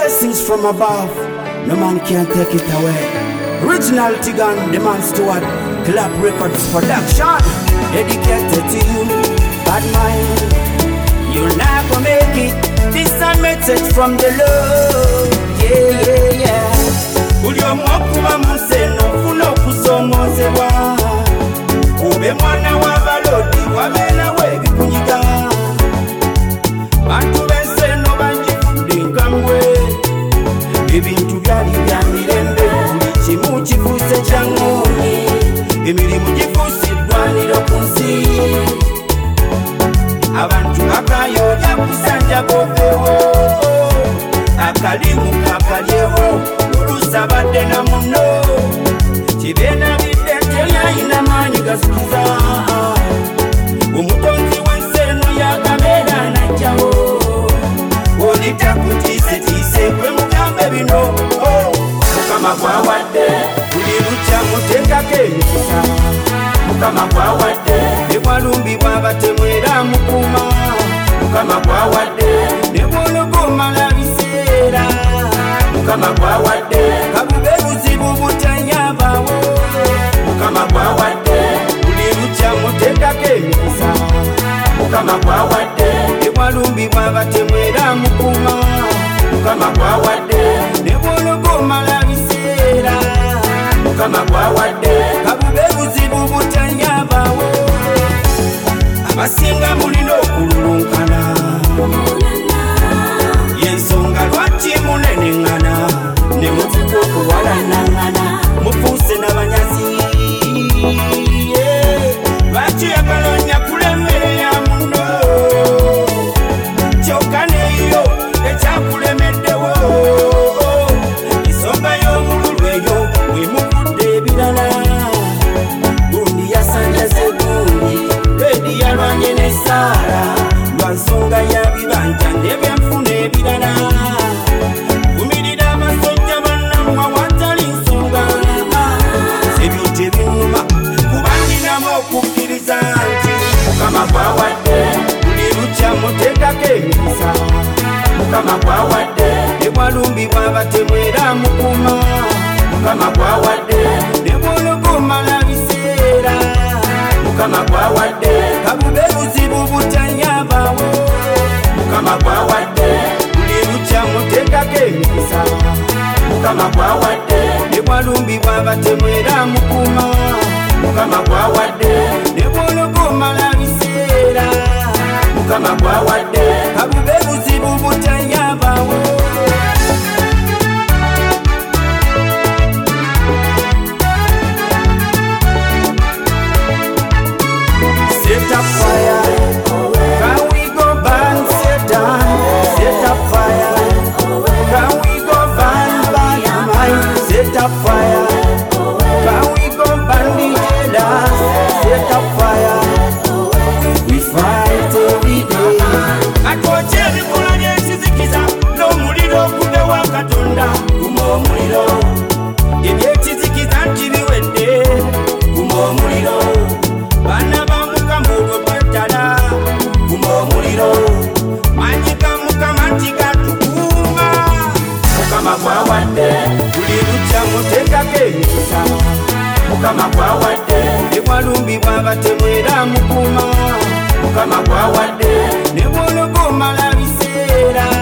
Blessings from above, no man can take it away. Original Tigan, the man Stewart, Clap Records production. Dedicated to you, bad mind. You'll never make it. This a message from the Lord. Yeah, yeah, yeah. Ulio mwakuwa museno funo kusomozewa. Ube mwana wa balodi wabena webi kunyiga. Bantu beseno banjifudingamwe. Ebintu byali bya mirembe kimu kifuse kyangoni. Emirimu gifusiddwaniro ku nsi. Abantu bakayolya kusanja bovewo. Akalimu kakalyewo ulusabadde na muno. Kibeena bidde teyalina maanyi gazikiza. Omutonzi w'ensi eno yagabeera najjawo. Olitakutiisetiise gwe mugambe bino. Mukama gwawadde buli lukya muteekako emikisa. Mukama gwawadde ne bwalumbibwa abatemu era mukuuma. Mukama gwawadde ne bw'onogomala biseera. Mukama gwawadde kabube buzibu butanyabaawo. Mukama gwawadde buli lukya muteekako emikisa. Mukama gwawadde ne bwalumbibwa abatemu era mukuuma. Mukama gwawadde ne bw'onogomala biseera. Mukama gwawadde kabube buzibu butanyabaawo. Abasinga mulina okululunkana. Yensonga lwaki muneneŋŋana ne mufuka okuwalanangana. Mufuuse n'abanyazi. Lwaki oyagala onyakulemmere ya muno. Kyokka neyo ekyakulemeddewo. Ensonga y'omululu eyo bwe muvudde ebirala. Gundi yasanjaze gundi Ledi yalwanye ne Saara lwa nsonga ya bibanja n'ebyenfuna ebirala. Vumirira abasajja bannammwe awatali nsonga. Ebyo tebinnuma kuba ndinamu okukkiriza nti Mukama gwawadde buli lukya muteekako emikisa. Mukama gwawadde ne bwalumbibwa abatemu era mukuuma. Mukama gwawadde ne bw'onogomala biseera. Mukama gwawadde kabube buzibu butanyabaawo. Mukama gwawadde buli lukya muteekako emikisa. Mukama gwawadde ne bwalumbibwa abatemu era mukuuma. Mukama gwawadde ne bw'onogomala biseera. Mukama gwawadde kabube buzibu butanyabaawo. Set up fire, can we go burn Satan? Set up fire, can we go burn bad mind? Set up fire, can we go burn the jealous? Set up fire, we fight every day. Atwoche ebikola by'ekizikiza n'omuliro guve wa Katonda guma omuliro. Ebyekizikiza nti biwedde guma omuliro. Baana ba Mukama olwo twetala guma omuliro. Maanyi ga Mukama nti gatukuuma. Mukama gwawadde buli lukya muteekako emikisa. Mukama gwawadde ne bwalumbibwa abatemu era mukuuma. Mukama gwawadde ne bw'onogomala biseera.